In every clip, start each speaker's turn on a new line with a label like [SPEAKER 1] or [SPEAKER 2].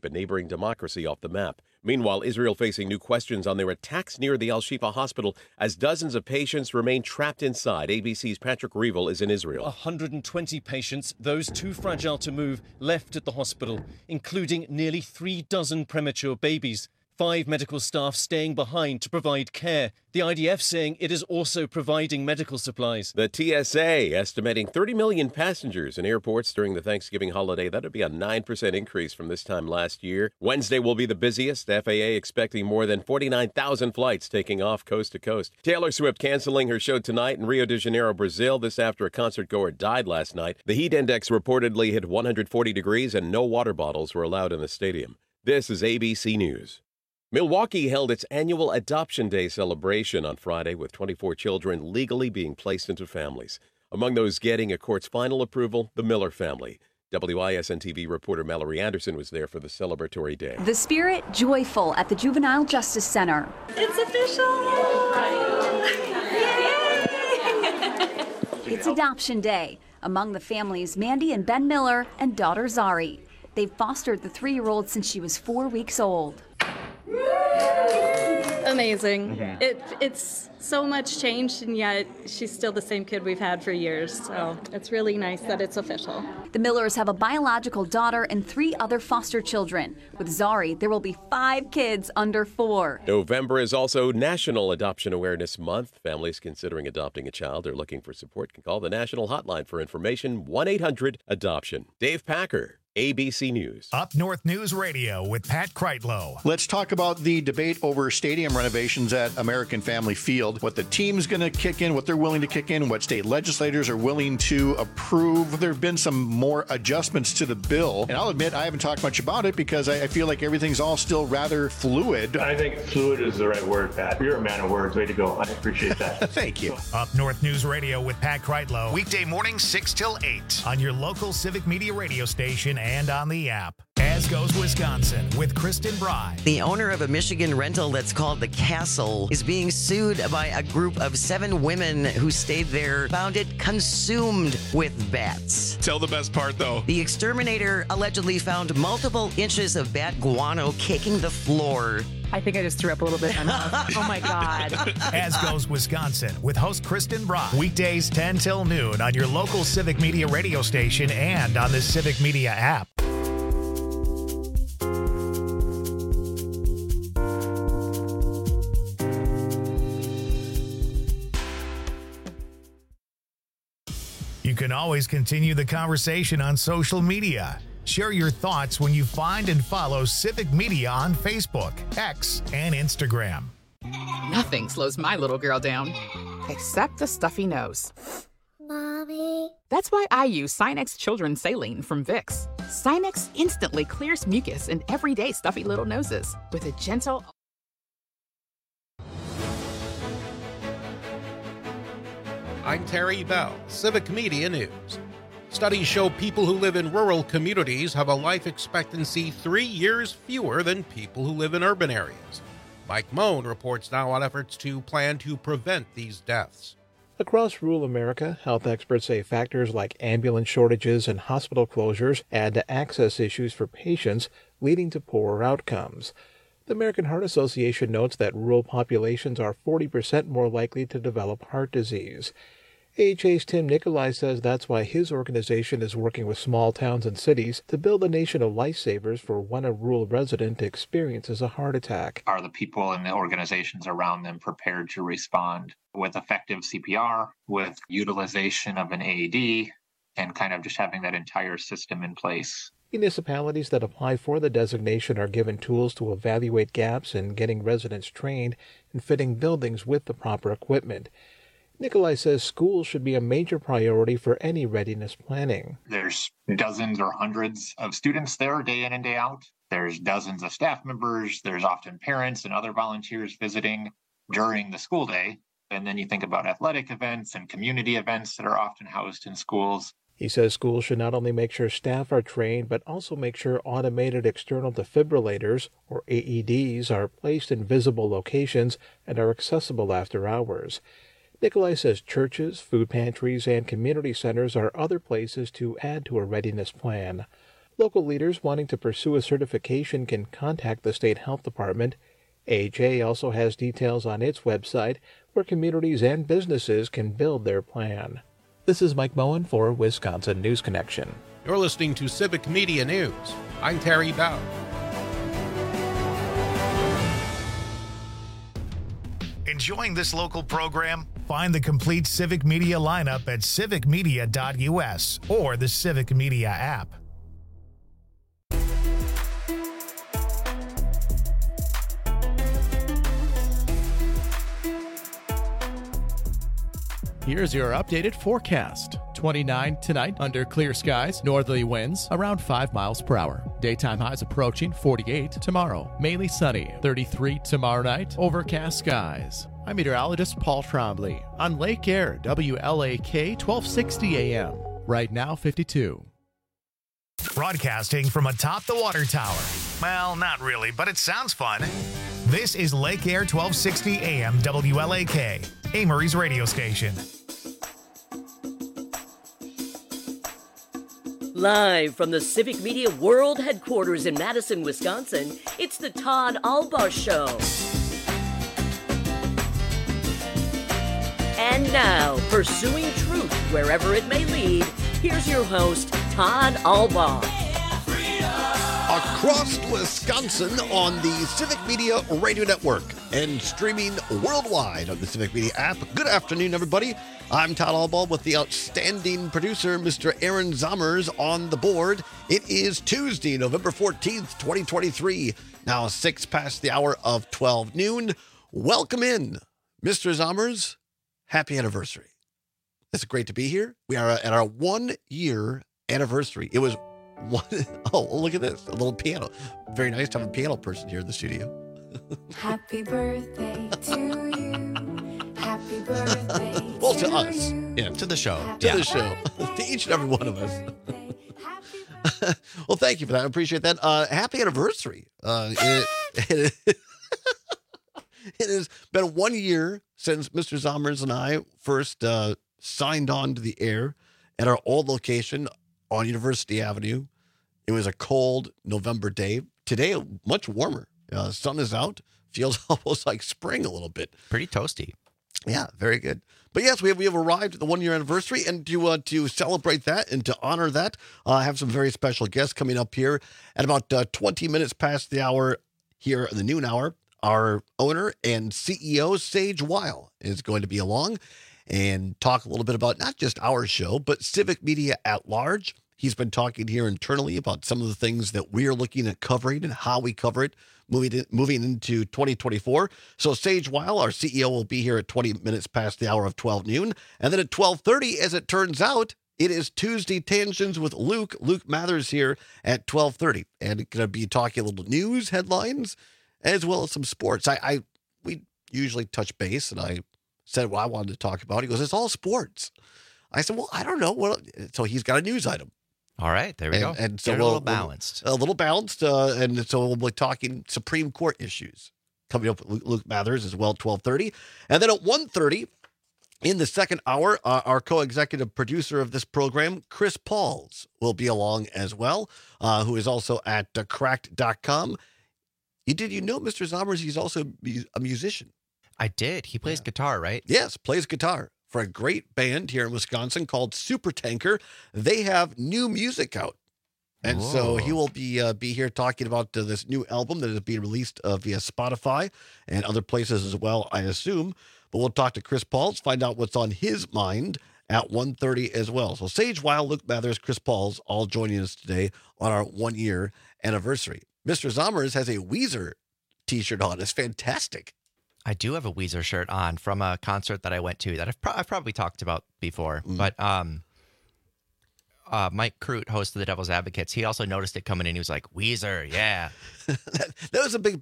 [SPEAKER 1] a neighboring democracy off the map. Meanwhile, Israel facing new questions on their attacks near the Al-Shifa hospital as dozens of patients remain trapped inside. ABC's Patrick Reevell is in Israel.
[SPEAKER 2] 120 patients, those too fragile to move, left at the hospital, including nearly 36 premature babies. 5 medical staff staying behind to provide care. The IDF saying it is also providing medical supplies.
[SPEAKER 1] The TSA estimating 30 million passengers in airports during the Thanksgiving holiday. That would be a 9% increase from this time last year. Wednesday will be the busiest. FAA expecting more than 49,000 flights taking off coast to coast. Taylor Swift canceling her show tonight in Rio de Janeiro, Brazil. This after a concert goer died last night. The heat index reportedly hit 140 degrees and no water bottles were allowed in the stadium. This is ABC News. Milwaukee held its annual Adoption Day celebration on Friday with 24 children legally being placed into families. Among those getting a court's final approval, the Miller family. WISN-TV reporter Mallory Anderson was there for the celebratory day.
[SPEAKER 3] The spirit joyful at the Juvenile Justice Center.
[SPEAKER 4] It's official! Yay!
[SPEAKER 3] It's Adoption Day. Among the families, Mandy and Ben Miller and daughter Zari. They've fostered the 3-year-old since she was 4 weeks old.
[SPEAKER 4] Amazing. It's so much changed, and yet she's still the same kid we've had for years. So it's really nice that it's official.
[SPEAKER 3] The Millers have a biological daughter and 3 other foster children. With Zari, there will be 5 kids under 4.
[SPEAKER 1] November is also National Adoption Awareness Month. Families considering adopting a child or looking for support can call the national hotline for information, 1-800-ADOPTION. Dave Packer, ABC News.
[SPEAKER 5] Up North News Radio with Pat Kreitlow.
[SPEAKER 6] Let's talk about the debate over stadium renovations at American Family Field. What the team's going to kick in, what they're willing to kick in, what state legislators are willing to approve. There have been some more adjustments to the bill. And I'll admit, I haven't talked much about it because I feel like everything's all still rather fluid.
[SPEAKER 7] I think fluid is the right word, Pat. You're a man of words. Way to go. I appreciate that.
[SPEAKER 6] Thank you.
[SPEAKER 5] Up North News Radio with Pat Kreitlow. Weekday mornings 6 till 8 on your local Civic Media radio station and on the app. As Goes Wisconsin with Kristen Bry.
[SPEAKER 8] The owner of a Michigan rental that's called The Castle is being sued by a group of 7 women who stayed there, found it consumed with bats.
[SPEAKER 9] Tell the best part, though.
[SPEAKER 8] The exterminator allegedly found multiple inches of bat guano caking the floor.
[SPEAKER 10] I think I just threw up a little bit in my mouth. Oh, my God.
[SPEAKER 5] As Goes Wisconsin with host Kristen Bry. Weekdays 10 till noon on your local Civic Media radio station and on the Civic Media app. You can always continue the conversation on social media. Share your thoughts when you find and follow Civic Media on Facebook, X, and Instagram.
[SPEAKER 10] Nothing slows my little girl down, except the stuffy nose.
[SPEAKER 11] Mommy.
[SPEAKER 10] That's why I use Sinex Children's Saline from Vicks. Sinex instantly clears mucus in everyday stuffy little noses with a gentle...
[SPEAKER 12] I'm Terry Bell, Civic Media News. Studies show people who live in rural communities have a life expectancy 3 years fewer than people who live in urban areas. Mike Moan reports now on efforts to plan to prevent these deaths.
[SPEAKER 13] Across rural America, health experts say factors like ambulance shortages and hospital closures add to access issues for patients, leading to poorer outcomes. The American Heart Association notes that rural populations are 40% more likely to develop heart disease. AHA's Tim Nicolai says that's why his organization is working with small towns and cities to build a nation of lifesavers for when a rural resident experiences a heart attack.
[SPEAKER 14] Are the people and the organizations around them prepared to respond with effective CPR, with utilization of an AED, and kind of just having that entire system in place?
[SPEAKER 13] Municipalities that apply for the designation are given tools to evaluate gaps in getting residents trained and fitting buildings with the proper equipment. Nicolai says schools should be a major priority for any readiness planning.
[SPEAKER 14] There's dozens or hundreds of students there day in and day out. There's dozens of staff members. There's often parents and other volunteers visiting during the school day. And then you think about athletic events and community events that are often housed in schools.
[SPEAKER 13] He says schools should not only make sure staff are trained, but also make sure automated external defibrillators, or AEDs, are placed in visible locations and are accessible after hours. Nicolai says churches, food pantries, and community centers are other places to add to a readiness plan. Local leaders wanting to pursue a certification can contact the state health department. AHA also has details on its website where communities and businesses can build their plan. This is Mike Moen for Wisconsin News Connection.
[SPEAKER 12] You're listening to Civic Media News. I'm Terry Bow.
[SPEAKER 5] Enjoying this local program? Find the complete Civic Media lineup at civicmedia.us or the Civic Media app.
[SPEAKER 9] Here's your updated forecast. 29 tonight under clear skies, northerly winds around 5 miles per hour. Daytime highs approaching 48 tomorrow. Mainly sunny, 33 tomorrow night, overcast skies. I'm meteorologist Paul Trombley on Lake Air, WLAK 1260 AM. Right now 52.
[SPEAKER 5] Broadcasting from atop the water tower. Well, not really, but it sounds fun. This is Lake Air 1260 AM WLAK, Amory's radio station.
[SPEAKER 15] Live from the Civic Media World Headquarters in Madison, Wisconsin, it's the Todd Albaugh Show. And now, pursuing truth wherever it may lead, here's your host, Todd Albaugh.
[SPEAKER 16] Across Wisconsin on the Civic Media Radio Network and streaming worldwide on the Civic Media app. Good afternoon, everybody. I'm Todd Albaugh with the outstanding producer, Mr. Aaron Zommers, on the board. It is Tuesday, November 14th, 2023. Now 6 past the hour of 12 noon. Welcome in, Mr. Zommers. Happy anniversary. It's great to be here. We are at our 1-year anniversary. It was oh, look at this. A little piano. Very nice to have a piano person here in the studio.
[SPEAKER 17] Happy birthday to you. Happy birthday.
[SPEAKER 16] Well, to us. Yeah.
[SPEAKER 18] To the show.
[SPEAKER 16] To the show. To each and every one of us. Well, thank you for that. I appreciate that. Happy anniversary. It has been 1 year since Mr. Zommers and I first signed on to the air at our old location on University Avenue. It was a cold November day. Today, much warmer. Sun is out. Feels almost like spring a little bit.
[SPEAKER 18] Pretty toasty.
[SPEAKER 16] Yeah, very good. But yes, we have arrived at the 1-year anniversary, and to celebrate that and to honor that, I have some very special guests coming up here at about 20 minutes past the hour here in the noon hour. Our owner and CEO, Sage Weil, is going to be along and talk a little bit about not just our show, but Civic Media at large. He's been talking here internally about some of the things that we're looking at covering and how we cover it moving into 2024. So Sage Weil, our CEO, will be here at 20 minutes past the hour of 12 noon. And then at 12:30, as it turns out, it is Tuesday Tangents with Luke Mathers here at 12:30. And going to be talking a little news headlines as well as some sports. We usually touch base, and I said what I wanted to talk about. He goes, it's all sports. I said, well, I don't know. So he's got a news item.
[SPEAKER 18] All right, there we go.
[SPEAKER 16] And so
[SPEAKER 18] a little balanced.
[SPEAKER 16] A little balanced. And so we'll be talking Supreme Court issues coming up with Luke Mathers as well, 12:30. And then at 1:30, in the second hour, our co-executive producer of this program, Chris Pauls, will be along as well, who is also at cracked.com. Did you know, Mr. Zommers, he's also a musician?
[SPEAKER 18] I did. He plays guitar, right?
[SPEAKER 16] Yes, plays guitar for a great band here in Wisconsin called Supertanker. They have new music out. And so he will be here talking about this new album that is being released via Spotify and other places as well, I assume. But we'll talk to Chris Pauls, find out what's on his mind at 1:30 as well. So Sage Weil, Luke Mathers, Chris Pauls, all joining us today on our 1-year anniversary. Mr. Zommers has a Weezer t-shirt on. It's fantastic.
[SPEAKER 18] I do have a Weezer shirt on from a concert that I went to that I've probably talked about before. But Mike Crute, host of the Devil's Advocates, he also noticed it coming in. He was like, Weezer, yeah.
[SPEAKER 16] that was a big...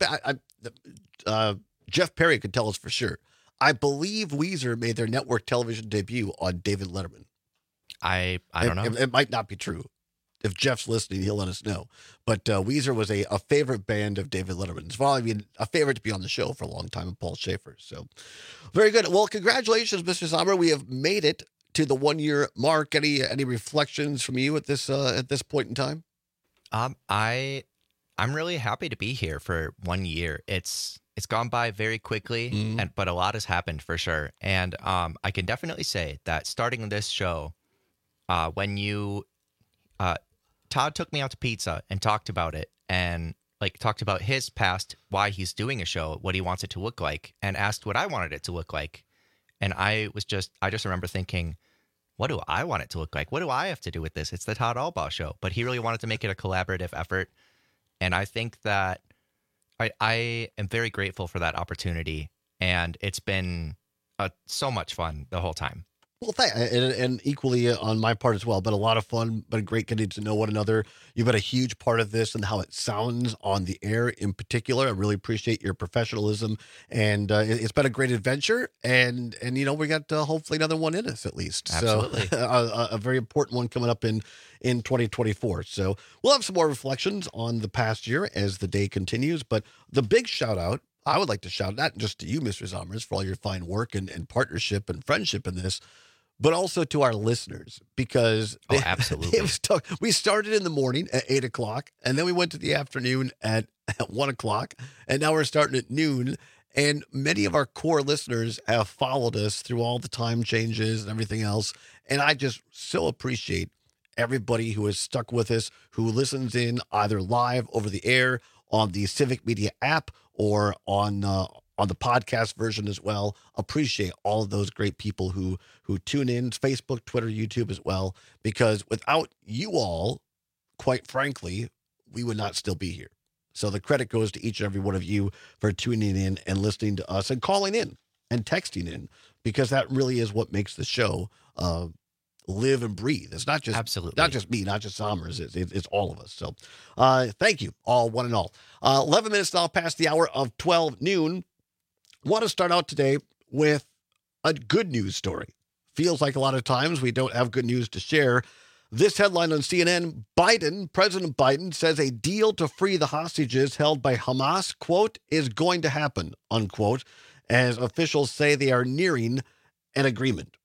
[SPEAKER 16] Jeff Perry could tell us for sure. I believe Weezer made their network television debut on David Letterman.
[SPEAKER 18] I don't know.
[SPEAKER 16] It might not be true. If Jeff's listening, he'll let us know. But Weezer was a favorite band of David Letterman's. Well, I mean, a favorite to be on the show for a long time, and Paul Schaefer. So, very good. Well, congratulations, Mr. Sommer. We have made it to the 1-year mark. Any reflections from you at this point in time?
[SPEAKER 18] I'm really happy to be here for 1 year. It's gone by very quickly, but a lot has happened for sure. And I can definitely say that starting this show, when Todd took me out to pizza and talked about it, and talked about his past, why he's doing a show, what he wants it to look like, and asked what I wanted it to look like. And I just remember thinking, what do I want it to look like? What do I have to do with this? It's the Todd Albaugh Show. But he really wanted to make it a collaborative effort. And I think that I am very grateful for that opportunity. And it's been so much fun the whole time.
[SPEAKER 16] Well, and equally on my part as well, but a lot of fun, but great getting to know one another. You've been a huge part of this and how it sounds on the air in particular. I really appreciate your professionalism, and it's been a great adventure. And we got hopefully another one in us at least.
[SPEAKER 18] Absolutely.
[SPEAKER 16] So a very important one coming up in 2024. So we'll have some more reflections on the past year as the day continues. But the big shout out, I would like to shout not just to you, Mr. Zommers, for all your fine work and partnership and friendship in this, but also to our listeners, because
[SPEAKER 18] absolutely.
[SPEAKER 16] We started in the morning at 8 o'clock, and then we went to the afternoon at 1 o'clock, and now we're starting at noon. And many of our core listeners have followed us through all the time changes and everything else. And I just so appreciate everybody who has stuck with us, who listens in either live over the air on the Civic Media app or on the podcast version as well. Appreciate all of those great people who tune in, Facebook, Twitter, YouTube as well, because without you all, quite frankly, we would not still be here. So the credit goes to each and every one of you for tuning in and listening to us and calling in and texting in, because that really is what makes the show live and breathe. It's not just not just me, not just Sommers. It's all of us. So thank you all, one and all. 11 minutes now past the hour of 12 noon. Want to start out today with a good news story. Feels like a lot of times we don't have good news to share. This headline on CNN, President Biden says a deal to free the hostages held by Hamas, quote, is going to happen, unquote, as officials say they are nearing an agreement.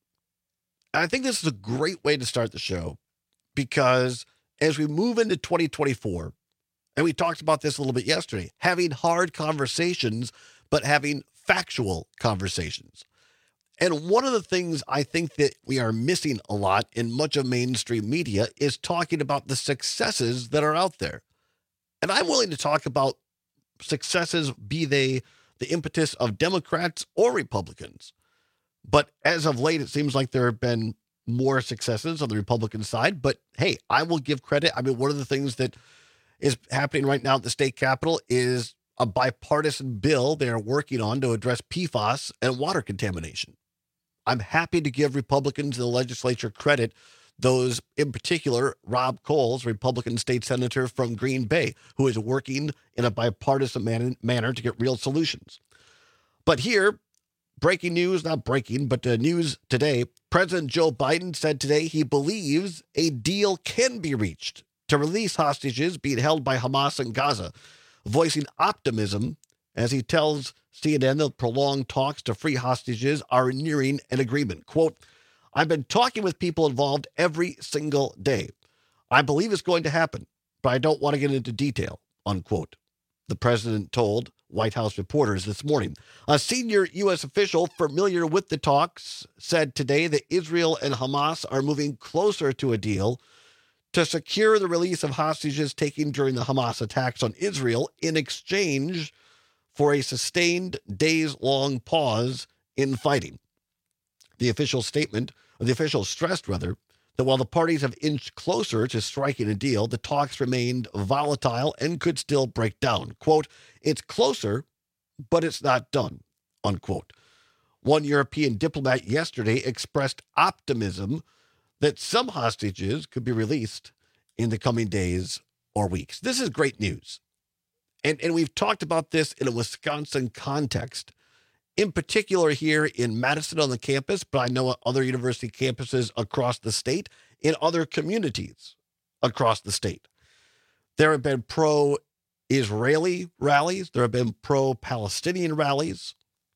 [SPEAKER 16] I think this is a great way to start the show, because as we move into 2024, and we talked about this a little bit yesterday, having hard conversations, but having factual conversations. And one of the things I think that we are missing a lot in much of mainstream media is talking about the successes that are out there. And I'm willing to talk about successes, be they the impetus of Democrats or Republicans. But as of late, it seems like there have been more successes on the Republican side. But hey, I will give credit. I mean, one of the things that is happening right now at the state capitol is a bipartisan bill they are working on to address PFAS and water contamination. I'm happy to give Republicans in the legislature credit, those in particular, Rob Coles, Republican state senator from Green Bay, who is working in a bipartisan manner to get real solutions. But here, breaking news, not breaking, but news today, President Joe Biden said today he believes a deal can be reached to release hostages being held by Hamas in Gaza, voicing optimism as he tells CNN the prolonged talks to free hostages are nearing an agreement. Quote, I've been talking with people involved every single day. I believe it's going to happen, but I don't want to get into detail, unquote. The president told White House reporters this morning. A senior U.S. official familiar with the talks said today that Israel and Hamas are moving closer to a deal to secure the release of hostages taken during the Hamas attacks on Israel in exchange for a sustained days-long pause in fighting. The official stressed that while the parties have inched closer to striking a deal, the talks remained volatile and could still break down. Quote, it's closer, but it's not done, unquote. One European diplomat yesterday expressed optimism that some hostages could be released in the coming days or weeks. This is great news. And we've talked about this in a Wisconsin context, in particular here in Madison on the campus, but I know at other university campuses across the state, in other communities across the state. There have been pro-Israeli rallies. There have been pro-Palestinian rallies.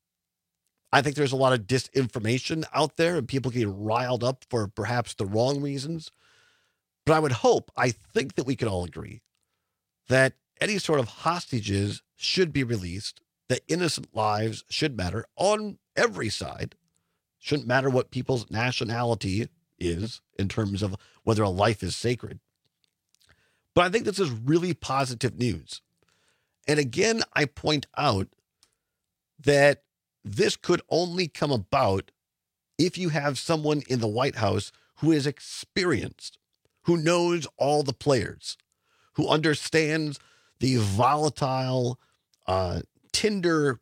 [SPEAKER 16] I think there's a lot of disinformation out there and people getting riled up for perhaps the wrong reasons. But I think that we can all agree that any sort of hostages should be released, that innocent lives should matter on every side. Shouldn't matter what people's nationality is in terms of whether a life is sacred. But I think this is really positive news. And again, I point out that this could only come about if you have someone in the White House who is experienced, who knows all the players, who understands the volatile, tinder,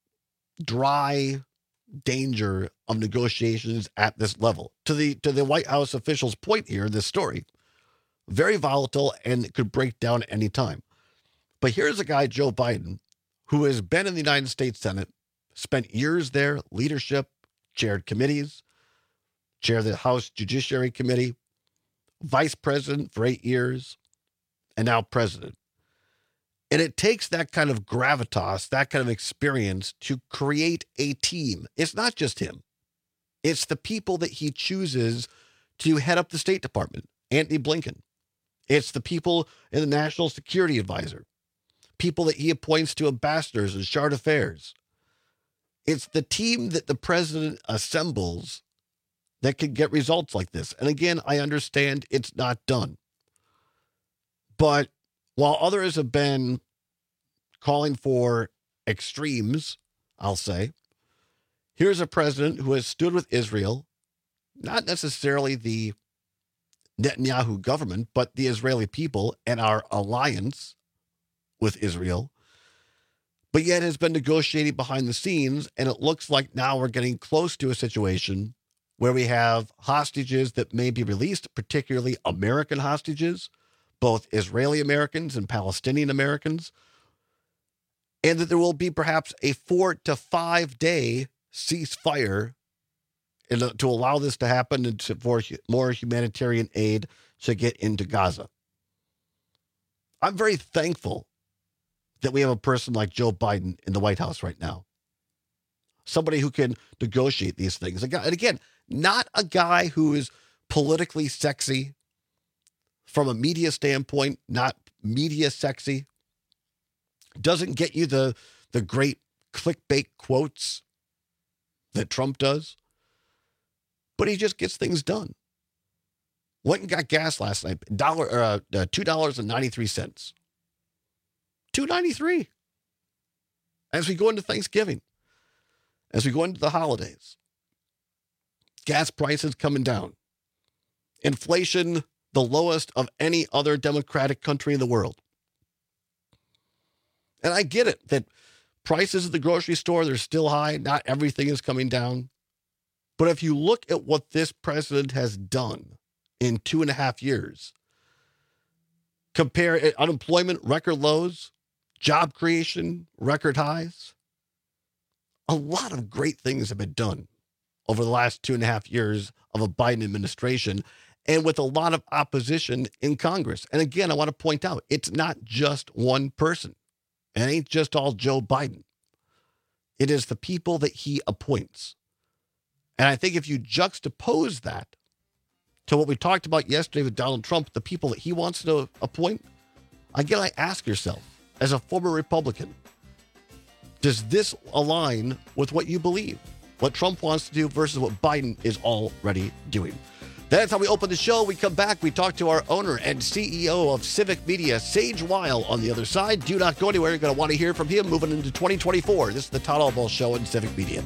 [SPEAKER 16] dry danger of negotiations at this level. To the White House officials' point here, this story, very volatile and it could break down at any time. But here's a guy, Joe Biden, who has been in the United States Senate, spent years there, leadership, chaired committees, chaired the House Judiciary Committee, vice president for 8 years, and now president. And it takes that kind of gravitas, that kind of experience to create a team. It's not just him. It's the people that he chooses to head up the State Department, Antony Blinken. It's the people in the National Security Advisor, people that he appoints to ambassadors and charge affairs. It's the team that the president assembles that can get results like this. And again, I understand it's not done. But while others have been calling for extremes, I'll say, here's a president who has stood with Israel, not necessarily the Netanyahu government, but the Israeli people and our alliance with Israel, but yet has been negotiating behind the scenes. And it looks like now we're getting close to a situation where we have hostages that may be released, particularly American hostages, both Israeli Americans and Palestinian Americans, and that there will be perhaps a 4 to 5 day ceasefire to allow this to happen and for more humanitarian aid to get into Gaza. I'm very thankful that we have a person like Joe Biden in the White House right now. Somebody who can negotiate these things. And again, not a guy who is politically sexy from a media standpoint, not media sexy. Doesn't get you the great clickbait quotes that Trump does. But he just gets things done. Went and got gas last night, $2.93. $2.93. As we go into Thanksgiving, as we go into the holidays, gas prices coming down, inflation the lowest of any other democratic country in the world. And I get it that prices at the grocery store, they're still high. Not everything is coming down. But if you look at what this president has done in 2.5 years, compare unemployment record lows, job creation record highs, a lot of great things have been done over the last 2.5 years of a Biden administration, and with a lot of opposition in Congress. And again, I want to point out, it's not just one person. It ain't just all Joe Biden. It is the people that he appoints. And I think if you juxtapose that to what we talked about yesterday with Donald Trump, the people that he wants to appoint, again, I ask yourself, as a former Republican, does this align with what you believe? What Trump wants to do versus what Biden is already doing? That's how we open the show. We come back. We talk to our owner and CEO of Civic Media, Sage Weil, on the other side. Do not go anywhere. You're going to want to hear from him moving into 2024. This is the Todd Albaugh Show on Civic Media.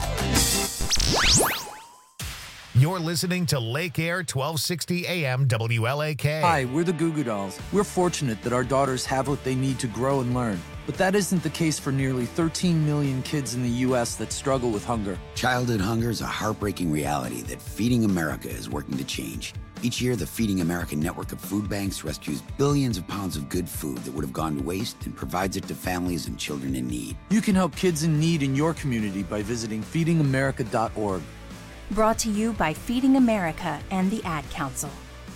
[SPEAKER 5] You're listening to Lake Air 1260 AM WLAK.
[SPEAKER 19] Hi, we're the Goo Goo Dolls. We're fortunate that our daughters have what they need to grow and learn. But that isn't the case for nearly 13 million kids in the U.S. that struggle with hunger.
[SPEAKER 20] Childhood hunger is a heartbreaking reality that Feeding America is working to change. Each year, the Feeding America network of food banks rescues billions of pounds of good food that would have gone to waste and provides it to families and children in need.
[SPEAKER 19] You can help kids in need in your community by visiting feedingamerica.org.
[SPEAKER 21] Brought to you by Feeding America and the Ad Council.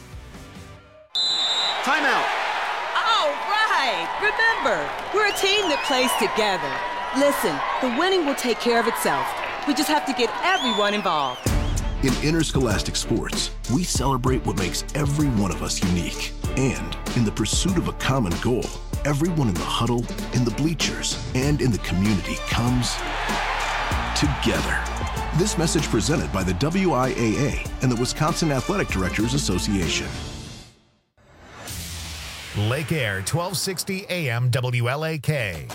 [SPEAKER 22] Timeout.
[SPEAKER 23] All right. Remember, we're a team that plays together. Listen, the winning will take care of itself. We just have to get everyone involved.
[SPEAKER 24] In interscholastic sports, we celebrate what makes every one of us unique. And in the pursuit of a common goal, everyone in the huddle, in the bleachers, and in the community comes together. This message presented by the WIAA and the Wisconsin Athletic Directors Association.
[SPEAKER 5] Lake Air, 1260 AM WLAK.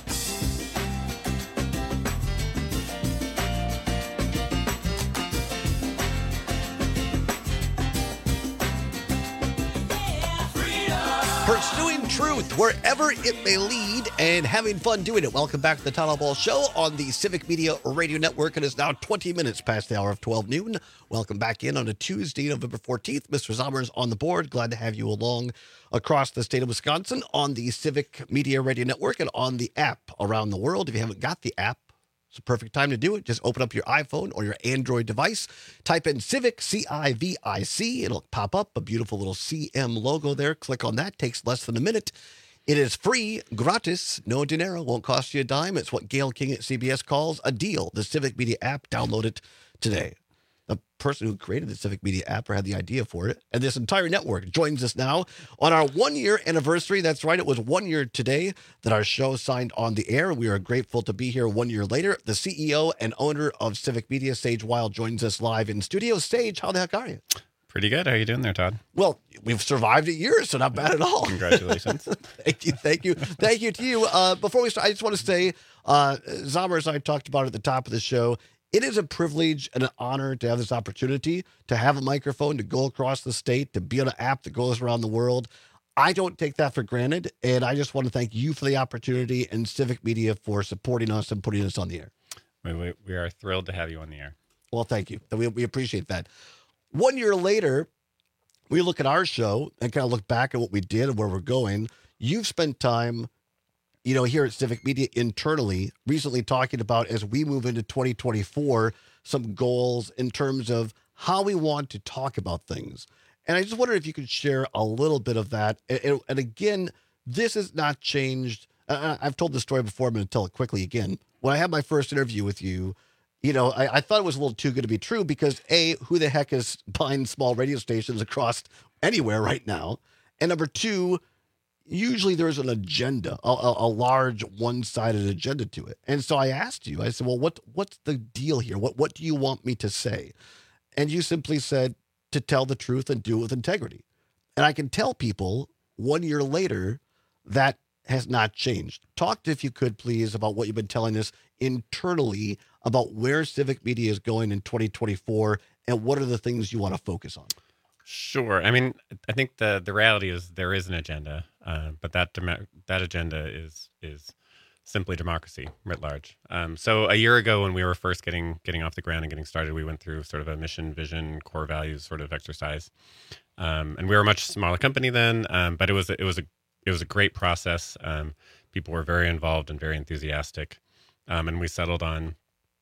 [SPEAKER 16] Pursuing truth wherever it may lead and having fun doing it. Welcome back to the Town Hall Ball Show on the Civic Media Radio Network. It is now 20 minutes past the hour of 12 noon. Welcome back in on a Tuesday, November 14th. Mr. Zommers on the board. Glad to have you along across the state of Wisconsin on the Civic Media Radio Network and on the app around the world. If you haven't got the app, it's a perfect time to do it. Just open up your iPhone or your Android device. Type in Civic, C-I-V-I-C. It'll pop up a beautiful little CM logo there. Click on that. Takes less than a minute. It is free, gratis, no dinero. Won't cost you a dime. It's what Gail King at CBS calls a deal. The Civic Media app. Download it today. The person who created the Civic Media app or had the idea for it, and this entire network joins us now on our 1-year anniversary. That's right. It was 1 year today that our show signed on the air. We are grateful to be here 1 year later. The CEO and owner of Civic Media, Sage Weil, joins us live in studio. Sage, how the heck are you?
[SPEAKER 2] Pretty good. How are you doing there, Todd?
[SPEAKER 16] Well, we've survived a year, so not bad at all.
[SPEAKER 2] Congratulations.
[SPEAKER 16] Thank you to you. Before we start, I just want to say, Zommers, I talked about at the top of the show, it is a privilege and an honor to have this opportunity to have a microphone, to go across the state, to be on an app that goes around the world. I don't take that for granted, and I just want to thank you for the opportunity and Civic Media for supporting us and putting us on the air.
[SPEAKER 2] We are thrilled to have you on the air.
[SPEAKER 16] Well, thank you. We appreciate that. 1 year later, we look at our show and kind of look back at what we did and where we're going. You've spent time, here at Civic Media internally, recently talking about, as we move into 2024, some goals in terms of how we want to talk about things. And I just wondered if you could share a little bit of that. And again, this has not changed. I've told this story before. I'm going to tell it quickly again. When I had my first interview with you, I thought it was a little too good to be true because, A, who the heck is buying small radio stations across anywhere right now? And number two, usually there's an agenda, a large one-sided agenda to it. And so I asked you, I said, well, what's the deal here? What do you want me to say? And you simply said to tell the truth and do it with integrity. And I can tell people 1 year later that has not changed. Talk, if you could, please, about what you've been telling us internally about where Civic Media is going in 2024 and what are the things you want to focus on.
[SPEAKER 2] Sure. I mean, I think the reality is there is an agenda, but that agenda is simply democracy writ large. So a year ago, when we were first getting off the ground and getting started, we went through sort of a mission, vision, core values sort of exercise, and we were a much smaller company then, but it was a great process. People were very involved and very enthusiastic, and we settled on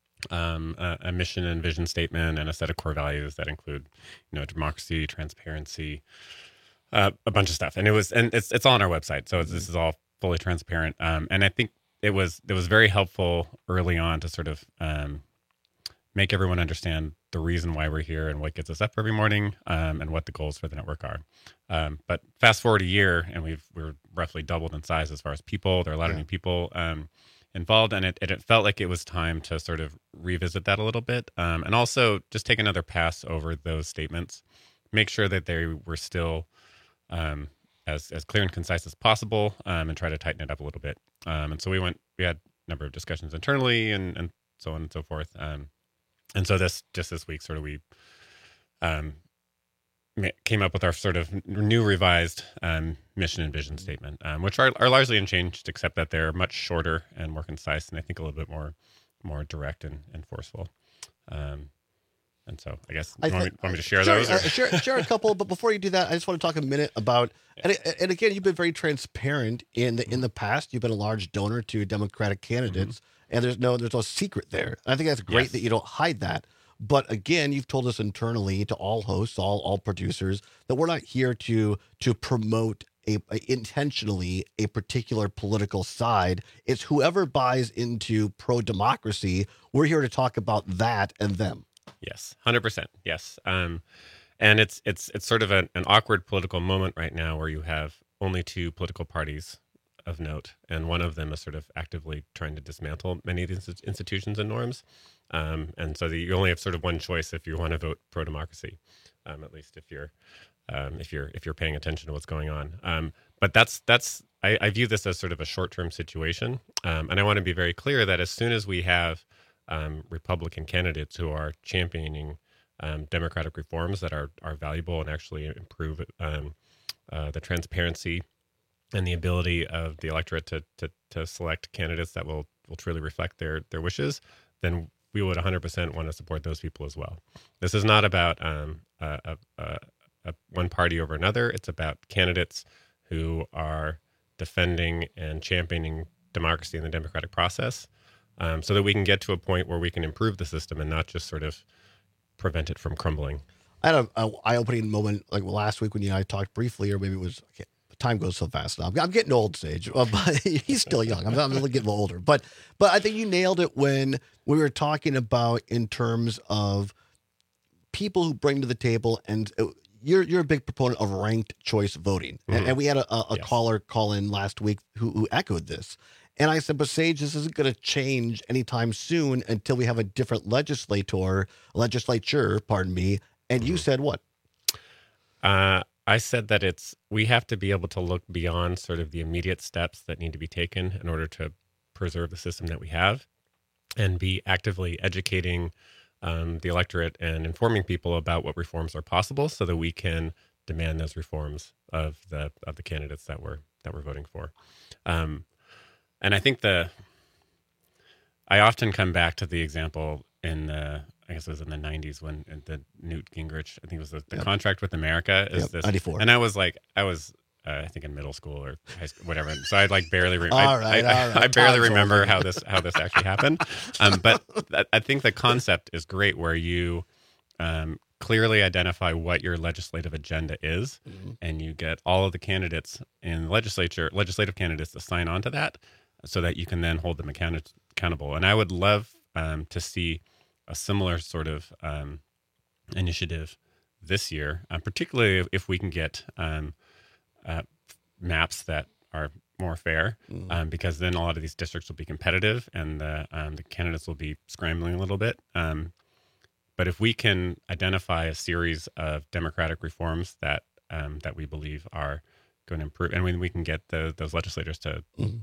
[SPEAKER 2] a mission and vision statement and a set of core values that include, democracy, transparency, a bunch of stuff. And it's all on our website. So this is all fully transparent. And I think it was very helpful early on to sort of make everyone understand the reason why we're here and what gets us up every morning, and what the goals for the network are. But fast forward a year and we're roughly doubled in size as far as people. There are a lot of new people involved, and it felt like it was time to sort of revisit that a little bit, and also just take another pass over those statements, make sure that they were still as clear and concise as possible, and try to tighten it up a little bit. And so we had a number of discussions internally and so on and so forth. And so this week, sort of we came up with our sort of new revised mission and vision statement, which are largely unchanged, except that they're much shorter and more concise, and I think a little bit more direct and forceful. And so I guess you want me to share those?
[SPEAKER 16] Share a couple, but before you do that, I just want to talk a minute about, and again, you've been very transparent in the past. You've been a large donor to Democratic candidates, and there's no secret there. And I think that's great that you don't hide that. But again, you've told us internally to all hosts, all producers, that we're not here to promote intentionally a particular political side. It's whoever buys into pro-democracy. We're here to talk about that and them.
[SPEAKER 2] Yes, 100%. Yes. And it's sort of an awkward political moment right now where you have only two political parties of note, and one of them is sort of actively trying to dismantle many of these institutions and norms. And so you only have sort of one choice if you want to vote pro-democracy, at least if you're paying attention to what's going on. But I view this as sort of a short-term situation, and I want to be very clear that as soon as we have Republican candidates who are championing democratic reforms that are valuable and actually improve the transparency and the ability of the electorate to select candidates that will truly reflect their wishes, then we would 100% want to support those people as well. This is not about one party over another. It's about candidates who are defending and championing democracy and the democratic process, so that we can get to a point where we can improve the system and not just sort of prevent it from crumbling.
[SPEAKER 16] I had an eye-opening moment like last week when you and I talked briefly, or maybe it was, time goes so fast now. I'm getting old, Sage, but he's still young. I'm really getting older. But I think you nailed it when we were talking about in terms of people who bring to the table, and you're a big proponent of ranked choice voting. Mm-hmm. And we had a caller call in last week who echoed this. And I said, but Sage, this isn't going to change anytime soon until we have a different legislature, And you said what?
[SPEAKER 2] I said that we have to be able to look beyond sort of the immediate steps that need to be taken in order to preserve the system that we have, and be actively educating the electorate and informing people about what reforms are possible, so that we can demand those reforms of the candidates that we're voting for. And I think I often come back to the example I guess it was in the 90s when the Newt Gingrich, I think it was the contract with America is this.
[SPEAKER 16] 94.
[SPEAKER 2] And I was I think in middle school or high school, whatever. So I'd like barely
[SPEAKER 16] I
[SPEAKER 2] barely remember how this actually happened. But I think the concept is great, where you clearly identify what your legislative agenda is, mm-hmm. and you get all of the candidates in the legislative candidates to sign on to that, so that you can then hold them accountable. And I would love to see a similar sort of initiative this year, particularly if we can get maps that are more fair, because then a lot of these districts will be competitive, and the candidates will be scrambling a little bit. But if we can identify a series of democratic reforms that we believe are going to improve, and when we can get those legislators to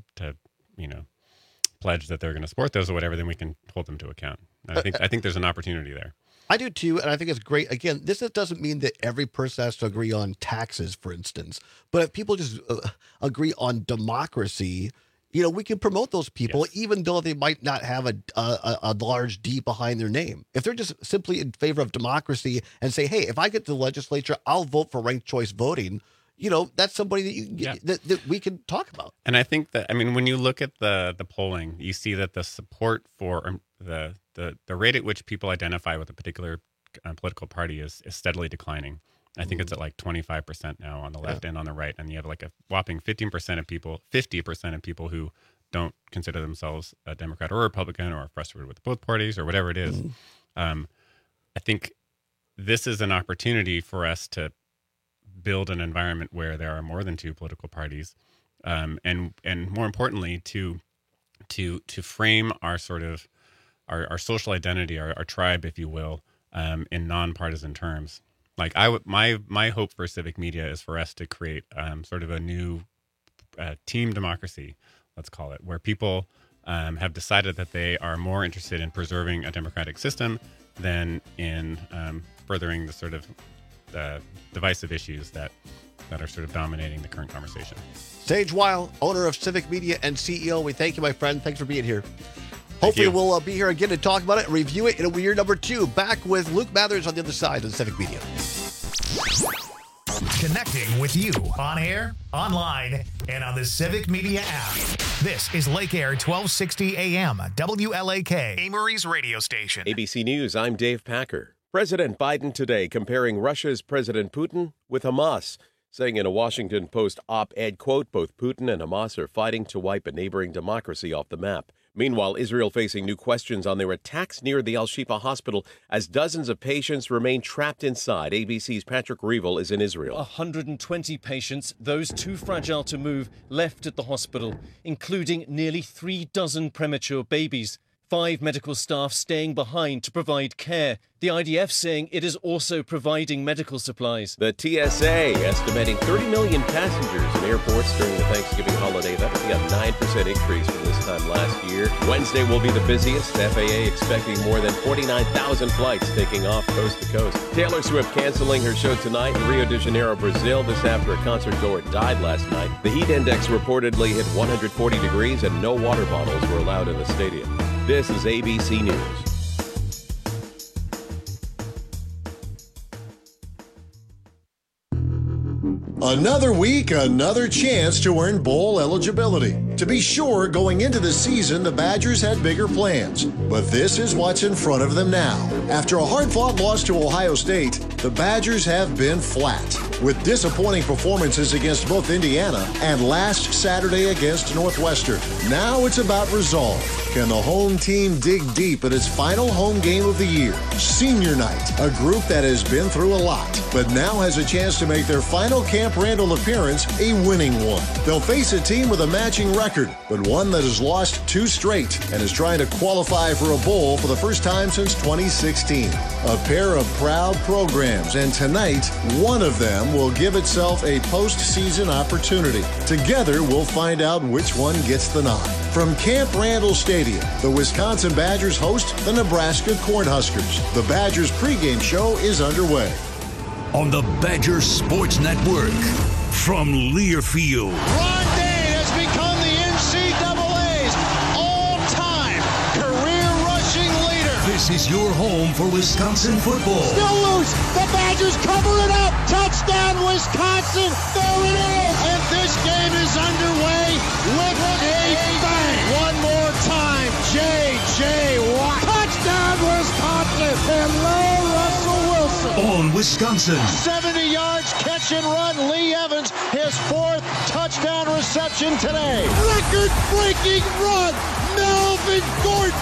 [SPEAKER 2] pledge that they're going to support those or whatever, then we can hold them to account. And I think there's an opportunity there.
[SPEAKER 16] I do too, and I think it's great. Again, this doesn't mean that every person has to agree on taxes, for instance. But if people just agree on democracy, we can promote those people, even though they might not have a large D behind their name. If they're just simply in favor of democracy and say, hey, if I get to the legislature, I'll vote for ranked choice voting. That's somebody that you can get, that we can talk about.
[SPEAKER 2] And I think that, when you look at the polling, you see that the support for the rate at which people identify with a particular political party is steadily declining. I think it's at like 25% now on the left and on the right. And you have like a whopping 50% of people who don't consider themselves a Democrat or a Republican, or are frustrated with both parties, or whatever it is. I think this is an opportunity for us to build an environment where there are more than two political parties, and more importantly, to frame our sort of our social identity, our tribe, if you will, in nonpartisan terms. Like my hope for civic media is for us to create sort of a new team democracy, let's call it, where people have decided that they are more interested in preserving a democratic system than in furthering the sort of divisive issues that are sort of dominating the current conversation.
[SPEAKER 16] Sage Weil, owner of Civic Media and CEO, we thank you, my friend. Thanks for being here. Hopefully we'll be here again to talk about it and review it in year number 2. Back with Luke Mathers on the other side of the Civic Media.
[SPEAKER 5] Connecting with you on air, online, and on the Civic Media app. This is Lake Air 1260 AM, WLAK, Amory's radio station.
[SPEAKER 1] ABC News, I'm Dave Packer. President Biden today comparing Russia's President Putin with Hamas, saying in a Washington Post op-ed, quote, both Putin and Hamas are fighting to wipe a neighboring democracy off the map. Meanwhile, Israel facing new questions on their attacks near the Al-Shifa hospital as dozens of patients remain trapped inside. ABC's Patrick Reevell is in Israel.
[SPEAKER 3] 120 patients, those too fragile to move, left at the hospital, including nearly 36 premature babies. 5 medical staff staying behind to provide care. The IDF saying it is also providing medical supplies.
[SPEAKER 1] The TSA estimating 30 million passengers in airports during the Thanksgiving holiday. That would be a 9% increase from this time last year. Wednesday will be the busiest. FAA expecting more than 49,000 flights taking off coast to coast. Taylor Swift canceling her show tonight in Rio de Janeiro, Brazil. This after a concert goer died last night. The heat index reportedly hit 140 degrees and no water bottles were allowed in the stadium. This is ABC News.
[SPEAKER 4] Another week, another chance to earn bowl eligibility. To be sure, going into the season, the Badgers had bigger plans, but this is what's in front of them now. After a hard-fought loss to Ohio State, the Badgers have been flat, with disappointing performances against both Indiana and last Saturday against Northwestern. Now it's about resolve. Can the home team dig deep at its final home game of the year? Senior night, a group that has been through a lot, but now has a chance to make their final Camp Randall appearance a winning one. They'll face a team with a matching record, but one that has lost 2 straight and is trying to qualify for a bowl for the first time since 2016. A pair of proud programs, and tonight, one of them will give itself a postseason opportunity. Together, we'll find out which one gets the nod. From Camp Randall Stadium, the Wisconsin Badgers host the Nebraska Cornhuskers. The Badgers pregame show is underway.
[SPEAKER 22] On the Badger Sports Network, from Learfield.
[SPEAKER 25] Ron Dane has become the NCAA's all-time career rushing leader.
[SPEAKER 22] This is your home for Wisconsin football.
[SPEAKER 25] Still loose. The Badgers cover it up. Touchdown, Wisconsin. There it is. And this game is underway with a bang. One more time. J.J. Watt. Touchdown, Wisconsin. Hello, Russell Wilson.
[SPEAKER 22] On Wisconsin.
[SPEAKER 25] 70 yards, catch and run. Lee Evans, his 4th touchdown reception today. Record-breaking run. Melvin Gordon,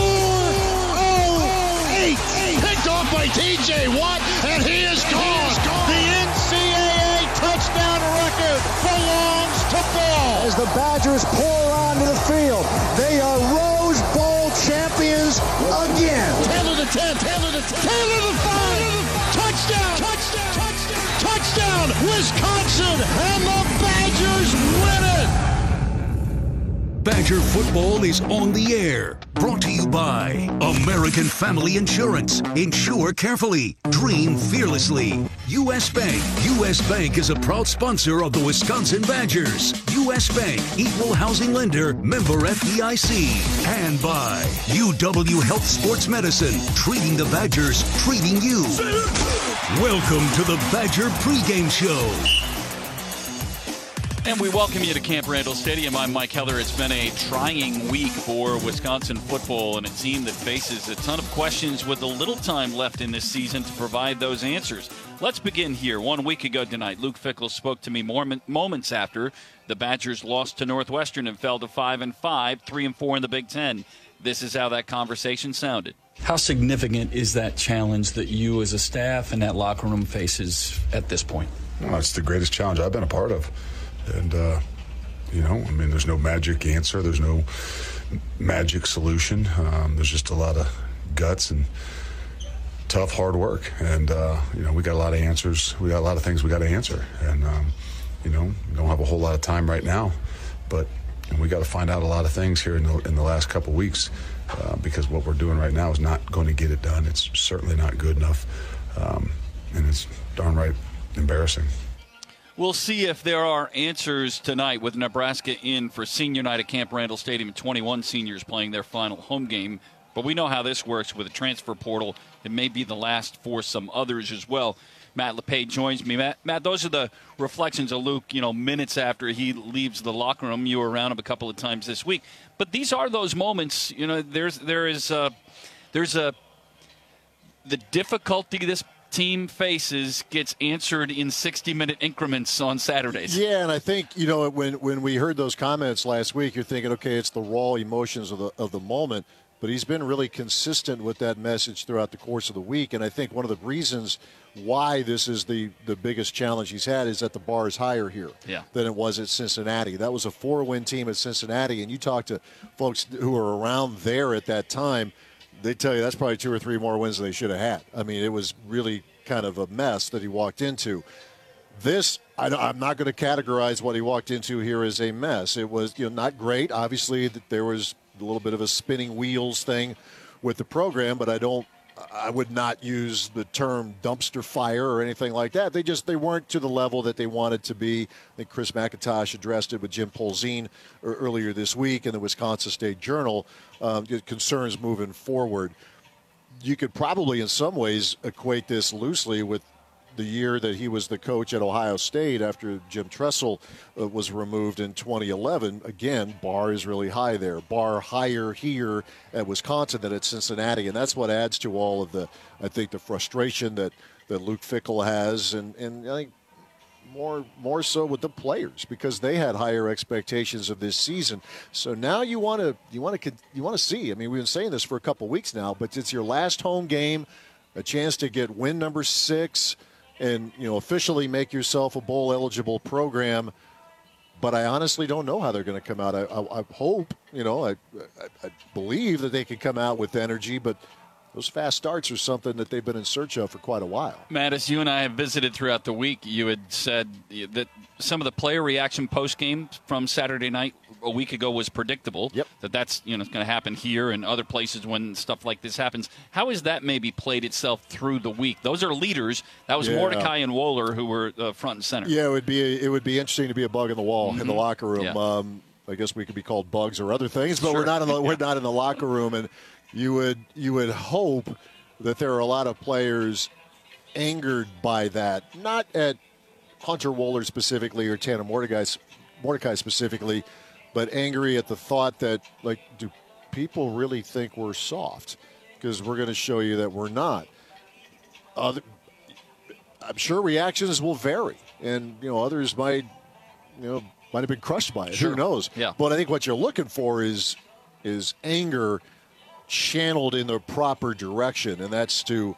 [SPEAKER 25] 4:08. Picked off by T.J. Watt, and he is gone. The NCAA touchdown record belongs to Ball. As the Badgers pour onto the field, they are Rose Bowl champions again. Taylor to 10, Taylor to 10, Taylor to 5. Touchdown, touchdown, touchdown, touchdown, Wisconsin, and the Badgers win it.
[SPEAKER 22] Badger football is on the air. Brought to you by American Family Insurance. Insure carefully. Dream fearlessly. U.S. Bank. U.S. Bank is a proud sponsor of the Wisconsin Badgers. U.S. Bank. Equal housing lender. Member FDIC. And by UW Health Sports Medicine. Treating the Badgers. Treating you. Welcome to the Badger pregame show.
[SPEAKER 26] And we welcome you to Camp Randall Stadium. I'm Mike Heller. It's been a trying week for Wisconsin football and a team that faces a ton of questions with a little time left in this season to provide those answers. Let's begin here. 1 week ago tonight, Luke Fickell spoke to me moments after the Badgers lost to Northwestern and fell to 5-5, 3-4 in the Big Ten. This is how that conversation sounded.
[SPEAKER 27] How significant is that challenge that you as a staff and that locker room faces at this point?
[SPEAKER 28] Well, it's the greatest challenge I've been a part of. And, there's no magic answer. There's no magic solution. There's just a lot of guts and tough, hard work. And, we got a lot of answers. We got a lot of things we got to answer. And, we don't have a whole lot of time right now. But we got to find out a lot of things here in the last couple of weeks because what we're doing right now is not going to get it done. It's certainly not good enough. And it's darn right embarrassing.
[SPEAKER 26] We'll see if there are answers tonight with Nebraska in for senior night at Camp Randall Stadium. 21 seniors playing their final home game. But we know how this works with a transfer portal. It may be the last for some others as well. Matt LePage joins me. Matt, those are the reflections of Luke, minutes after he leaves the locker room. You were around him a couple of times this week. But these are those moments, there's the difficulty this team faces gets answered in 60-minute increments on Saturdays.
[SPEAKER 4] Yeah, and I think, when we heard those comments last week, you're thinking, okay, it's the raw emotions of the moment. But he's been really consistent with that message throughout the course of the week. And I think one of the reasons why this is the biggest challenge he's had is that the bar is higher here than it was at Cincinnati. That was a 4-win team at Cincinnati. And you talk to folks who were around there at that time, they tell you that's probably 2 or 3 more wins than they should have had. I mean, it was really kind of a mess that he walked into. This, I'm not going to categorize what he walked into here as a mess. It was, not great. Obviously, there was a little bit of a spinning wheels thing with the program, but I would not use the term dumpster fire or anything like that. They weren't to the level that they wanted to be. I think Chris McIntosh addressed it with Jim Polzin earlier this week in the Wisconsin State Journal. Concerns moving forward. You could probably in some ways equate this loosely with the year that he was the coach at Ohio State after Jim Tressel was removed in 2011. Again, bar is really high there. Bar higher here at Wisconsin than at Cincinnati, and that's what adds to all of the frustration that Luke Fickell has, and I think more so with the players because they had higher expectations of this season. So now you want to see. I mean, we've been saying this for a couple weeks now, but it's your last home game, a chance to get win number 6. And, officially make yourself a bowl-eligible program. But I honestly don't know how they're going to come out. I hope, I believe that they can come out with energy, but those fast starts are something that they've been in search of for quite a while.
[SPEAKER 26] Matt, as you and I have visited throughout the week, you had said that some of the player reaction post-game from Saturday night a week ago was predictable.
[SPEAKER 4] Yep.
[SPEAKER 26] That's going to happen here and other places when stuff like this happens. How has that maybe played itself through the week? Those are leaders. That was Mordecai and Wohler who were front and center.
[SPEAKER 4] Yeah, it would be interesting to be a bug in the wall in the locker room. Yeah. I guess we could be called bugs or other things, but we're not in the locker room. And you would hope that there are a lot of players angered by that, not at Hunter Wohler specifically or Tanner Mordecai specifically, but angry at the thought that, do people really think we're soft? Because we're going to show you that we're not. I'm sure reactions will vary, and others might have been crushed by it.
[SPEAKER 26] Sure.
[SPEAKER 4] Who knows?
[SPEAKER 26] Yeah.
[SPEAKER 4] But I think what you're looking for is anger channeled in the proper direction, and that's to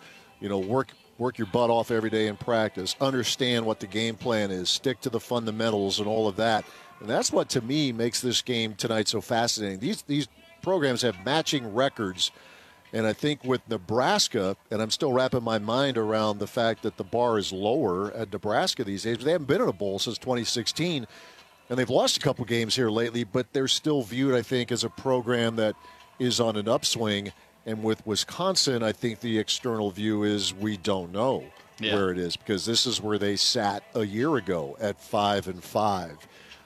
[SPEAKER 4] work your butt off every day in practice, understand what the game plan is, stick to the fundamentals and all of that. And that's what, to me, makes this game tonight so fascinating. These programs have matching records, and I think with Nebraska, and I'm still wrapping my mind around the fact that the bar is lower at Nebraska these days. They haven't been in a bowl since 2016, and they've lost a couple games here lately, but they're still viewed, I think, as a program that is on an upswing. And with Wisconsin, I think the external view is we don't know where it is, because this is where they sat a year ago at 5-5.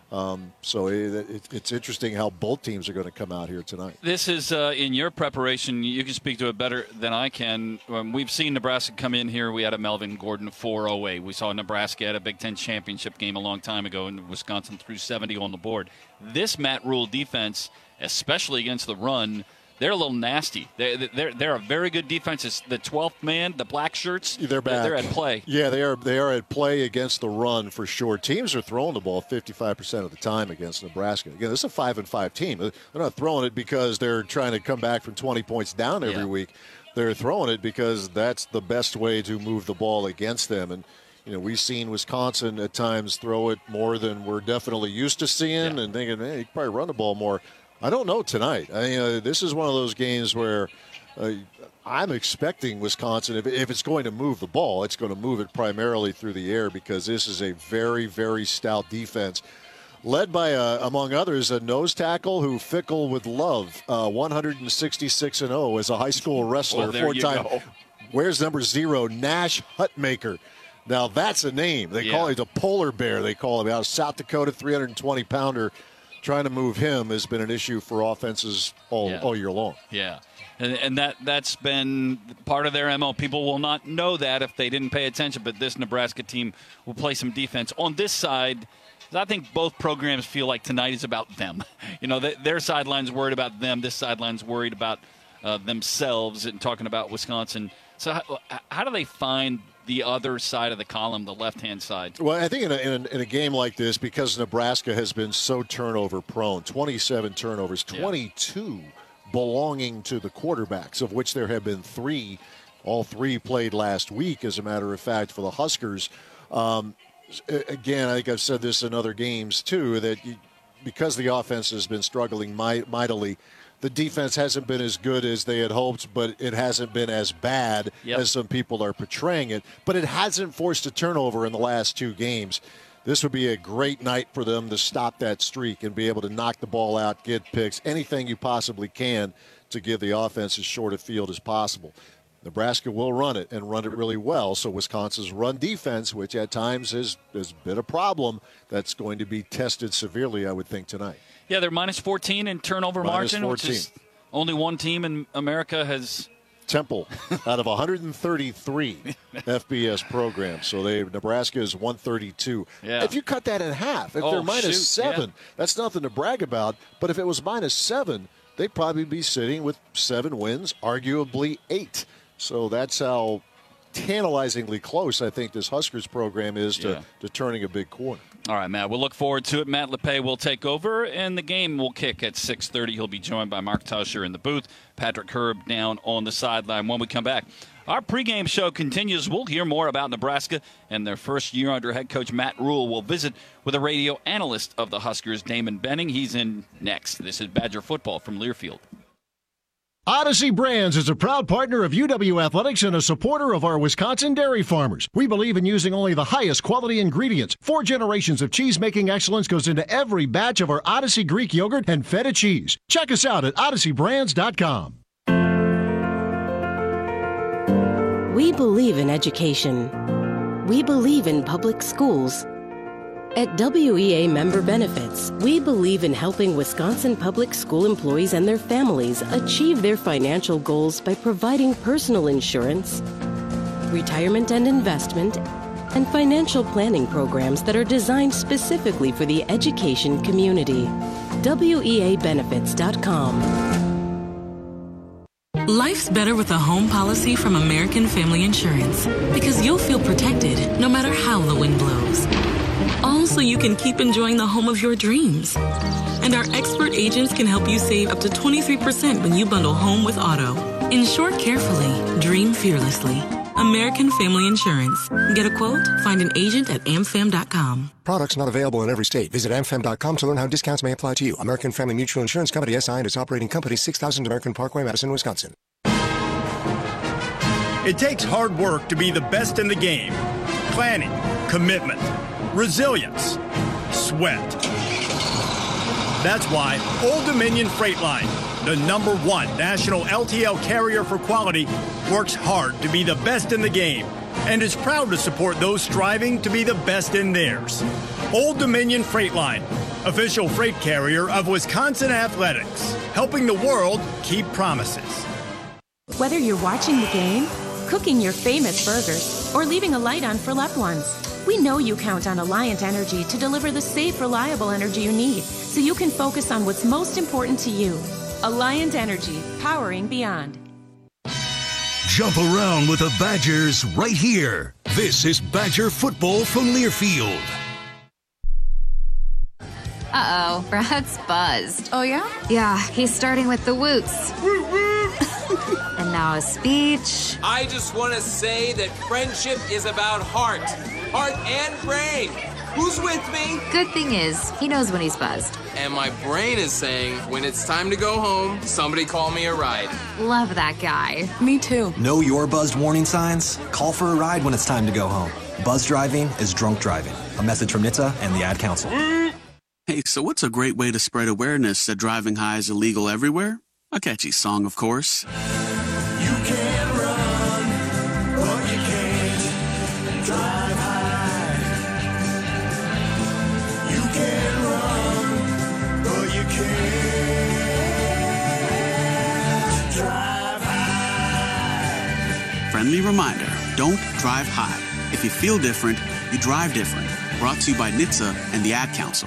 [SPEAKER 4] So it's interesting how both teams are going to come out here tonight.
[SPEAKER 26] This is in your preparation. You can speak to it better than I can. We've seen Nebraska come in here. We had a Melvin Gordon 408. We saw Nebraska at a Big Ten championship game a long time ago, and Wisconsin threw 70 on the board. This Matt Rule defense, especially against the run, they're a little nasty. They're a very good defense. It's the 12th man, the black shirts.
[SPEAKER 4] They're back.
[SPEAKER 26] They're at play.
[SPEAKER 4] Yeah, they are at play against the run for sure. Teams are throwing the ball 55% of the time against Nebraska. Again, this is a 5-5 team. They're not throwing it because they're trying to come back from 20 points down every week. They're throwing it because that's the best way to move the ball against them. And we've seen Wisconsin at times throw it more than we're definitely used to seeing, and thinking, you could probably run the ball more. I don't know tonight. This is one of those games where I'm expecting Wisconsin, if it's going to move the ball, it's going to move it primarily through the air, because this is a very, very stout defense, led by, among others, a nose tackle who Fickell would love, 166-0 as a high school wrestler, four-time. Where's number 0, Nash Hutmaker. Now, that's a name. They call it a polar bear, they call him. Out of South Dakota, 320-pounder. Trying to move him has been an issue for offenses all year long.
[SPEAKER 26] Yeah, and that's been part of their MO. People will not know that if they didn't pay attention, but this Nebraska team will play some defense. On this side, I think both programs feel like tonight is about them. Their sideline's worried about them. This sideline's worried about themselves, and talking about Wisconsin. So how do they find the other side of the column, the left-hand side.
[SPEAKER 4] Well, I think in a game like this, because Nebraska has been so turnover-prone, 27 turnovers, 22 belonging to the quarterbacks, of which there have been 3. All 3 played last week, as a matter of fact, for the Huskers. Again, I think I've said this in other games, too, that because the offense has been struggling mightily, the defense hasn't been as good as they had hoped, but it hasn't been as bad as some people are portraying it. But it hasn't forced a turnover in the last 2 games. This would be a great night for them to stop that streak and be able to knock the ball out, get picks, anything you possibly can to give the offense as short a field as possible. Nebraska will run it and run it really well. So Wisconsin's run defense, which at times has been a problem, that's going to be tested severely, I would think, tonight.
[SPEAKER 26] Yeah, they're minus 14 in turnover margin, which is only one team in America has.
[SPEAKER 4] Temple, out of 133 FBS programs. So Nebraska is 132.
[SPEAKER 26] Yeah.
[SPEAKER 4] If you cut that in half, if they're minus 7, that's nothing to brag about. But if it was minus 7, they'd probably be sitting with 7 wins, arguably 8. So that's how tantalizingly close I think this Huskers program is to turning a big corner.
[SPEAKER 26] All right, Matt, we'll look forward to it. Matt Lepay will take over, and the game will kick at 6:30. He'll be joined by Mark Tusher in the booth, Patrick Herb down on the sideline. When we come back, our pregame show continues. We'll hear more about Nebraska and their first year under head coach Matt Rule. We'll visit with a radio analyst of the Huskers, Damon Benning. He's in next. This is Badger Football from Learfield.
[SPEAKER 25] Odyssey Brands is a proud partner of UW Athletics and a supporter of our Wisconsin dairy farmers. We believe in using only the highest quality ingredients. 4 generations of cheese-making excellence goes into every batch of our Odyssey Greek yogurt and feta cheese. Check us out at odysseybrands.com.
[SPEAKER 6] We believe in education. We believe in public schools. At WEA Member Benefits, we believe in helping Wisconsin public school employees and their families achieve their financial goals by providing personal insurance, retirement and investment, and financial planning programs that are designed specifically for the education community. WEAbenefits.com.
[SPEAKER 7] Life's better with a home policy from American Family Insurance because you'll feel protected no matter how the wind blows. All so you can keep enjoying the home of your dreams. And our expert agents can help you save up to 23% when you bundle home with auto. Insure carefully, dream fearlessly. American Family Insurance. Get a quote? Find an agent at amfam.com.
[SPEAKER 8] Products not available in every state. Visit amfam.com to learn how discounts may apply to you. American Family Mutual Insurance Company, SI, and its operating company, 6000 American Parkway, Madison, Wisconsin.
[SPEAKER 10] It takes hard work to be the best in the game. Planning, commitment, resilience, sweat. That's why Old Dominion Freight Line, the #1 national LTL carrier for quality, works hard to be the best in the game and is proud to support those striving to be the best in theirs. Old Dominion Freight Line, official freight carrier of Wisconsin Athletics, helping the world keep promises.
[SPEAKER 21] Whether you're watching the game, cooking your famous burgers, or leaving a light on for loved ones, we know you count on Alliant Energy to deliver the safe, reliable energy you need so you can focus on what's most important to you. Alliant Energy, powering beyond.
[SPEAKER 22] Jump around with the Badgers right here. This is Badger Football from Learfield.
[SPEAKER 11] Uh-oh, Brad's buzzed.
[SPEAKER 12] Oh, yeah?
[SPEAKER 11] Yeah, he's starting with the woots. And now a speech.
[SPEAKER 13] I just want to say that friendship is about heart and brain. Who's with me?
[SPEAKER 11] Good thing is, he knows when he's buzzed.
[SPEAKER 13] And my brain is saying, when it's time to go home, somebody call me a ride.
[SPEAKER 11] Love that guy.
[SPEAKER 12] Me too.
[SPEAKER 14] Know your buzzed warning signs? Call for a ride when it's time to go home. Buzz driving is drunk driving. A message from NHTSA and the Ad Council.
[SPEAKER 29] Hey, so what's a great way to spread awareness that driving high is illegal everywhere? A catchy song, of course.
[SPEAKER 25] You can run, but you can't drive high. You can run, but you can't drive high.
[SPEAKER 29] Friendly reminder, don't drive high. If you feel different, you drive different. Brought to you by NHTSA and the Ad Council.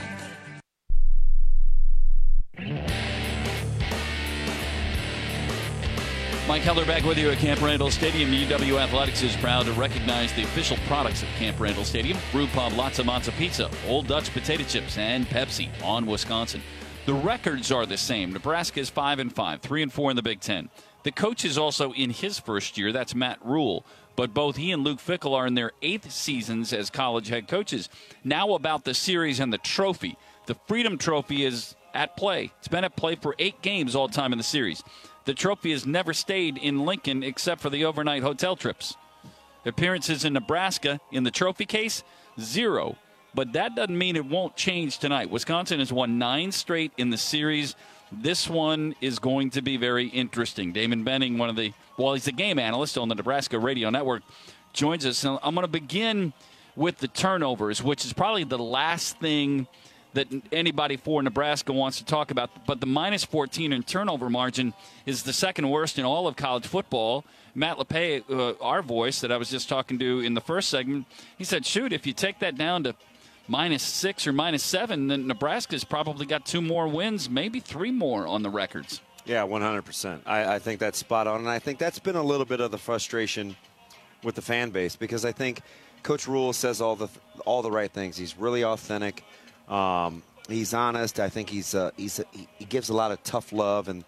[SPEAKER 26] Mike Heller back with you at Camp Randall Stadium. UW Athletics is proud to recognize the official products of Camp Randall Stadium. Brew Pub, Latza Matza Pizza, Old Dutch Potato Chips, and Pepsi on Wisconsin. The records are the same. Nebraska is 5-5, 3-4 in the Big Ten. The coach is also in his first year. That's Matt Rule. But both he and Luke Fickell are in their 8th seasons as college head coaches. Now about the series and the trophy. The Freedom Trophy is at play. It's been at play for 8 games all time in the series. The trophy has never stayed in Lincoln except for the overnight hotel trips. Appearances in Nebraska in the trophy case, 0. But that doesn't mean it won't change tonight. Wisconsin has won 9 straight in the series. This one is going to be very interesting. Damon Benning, he's the game analyst on the Nebraska Radio Network, joins us. And I'm going to begin with the turnovers, which is probably the last thing that anybody for Nebraska wants to talk about. But the minus 14 in turnover margin is the second worst in all of college football. Matt LePay, our voice that I was just talking to in the first segment, he said, shoot, if you take that down to minus 6 or minus 7, then Nebraska's probably got 2 more wins, maybe 3 more on the records.
[SPEAKER 9] Yeah, 100%. I think that's spot on, and I think that's been a little bit of the frustration with the fan base, because I think Coach Rule says all the right things. He's really authentic. He's honest. I think he gives a lot of tough love, and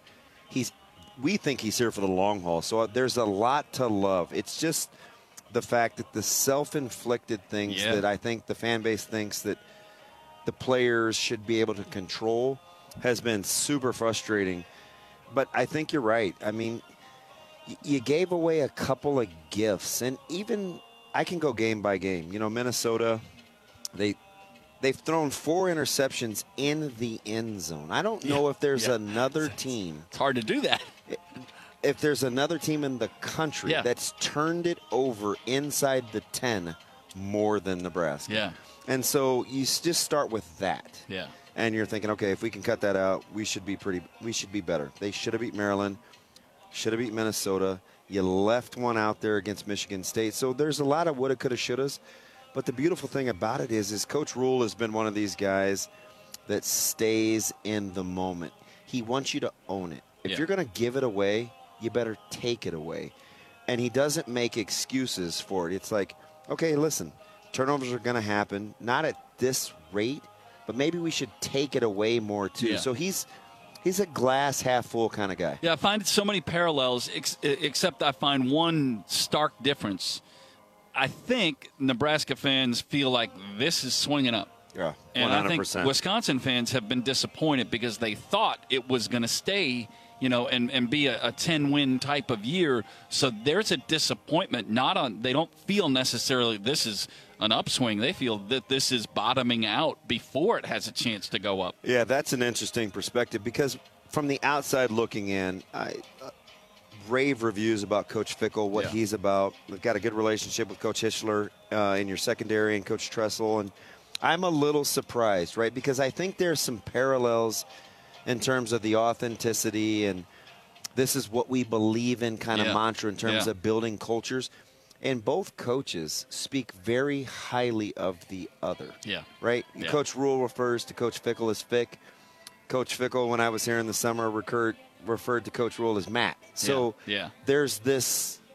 [SPEAKER 9] we think he's here for the long haul. So there's a lot to love. It's just the fact that the self-inflicted things that I think the fan base thinks that the players should be able to control has been super frustrating. But I think you're right. I mean, you gave away a couple of gifts, and even I can go game by game. You know, Minnesota, they've thrown 4 interceptions in the end zone. I don't know if there's another team.
[SPEAKER 26] It's hard to do that.
[SPEAKER 9] If there's another team in the country that's turned it over inside the 10 more than Nebraska.
[SPEAKER 26] Yeah.
[SPEAKER 9] And so you just start with that.
[SPEAKER 26] Yeah.
[SPEAKER 9] And you're thinking, okay, if we can cut that out, we should be better. They should have beat Maryland, should have beat Minnesota. You left one out there against Michigan State. So there's a lot of woulda, coulda, shouldas. But the beautiful thing about it is Coach Rule has been one of these guys that stays in the moment. He wants you to own it. If you're going to give it away, you better take it away. And he doesn't make excuses for it. It's like, okay, listen, turnovers are going to happen. Not at this rate, but maybe we should take it away more too.
[SPEAKER 26] Yeah.
[SPEAKER 9] So he's a glass half full kind of guy.
[SPEAKER 26] Yeah, I find so many parallels, except I find one stark difference. I think Nebraska fans feel like this is swinging up.
[SPEAKER 9] Yeah, 100%.
[SPEAKER 26] And I think Wisconsin fans have been disappointed because they thought it was going to stay, and be a 10-win type of year. So there's a disappointment. They don't feel necessarily this is an upswing. They feel that this is bottoming out before it has a chance to go up.
[SPEAKER 9] Yeah, that's an interesting perspective, because from the outside looking in, rave reviews about Coach Fickell, what he's about. We've got a good relationship with Coach Hischler in your secondary and Coach Tressel. And I'm a little surprised, right? Because I think there's some parallels in terms of the authenticity, and this is what we believe in kind of mantra in terms of building cultures. And both coaches speak very highly of the other. Yeah. Right? Yeah. Coach Rule refers to Coach Fickell as Fick. Coach Fickell, when I was here in the summer, referred to Coach Rule as Matt. So there's this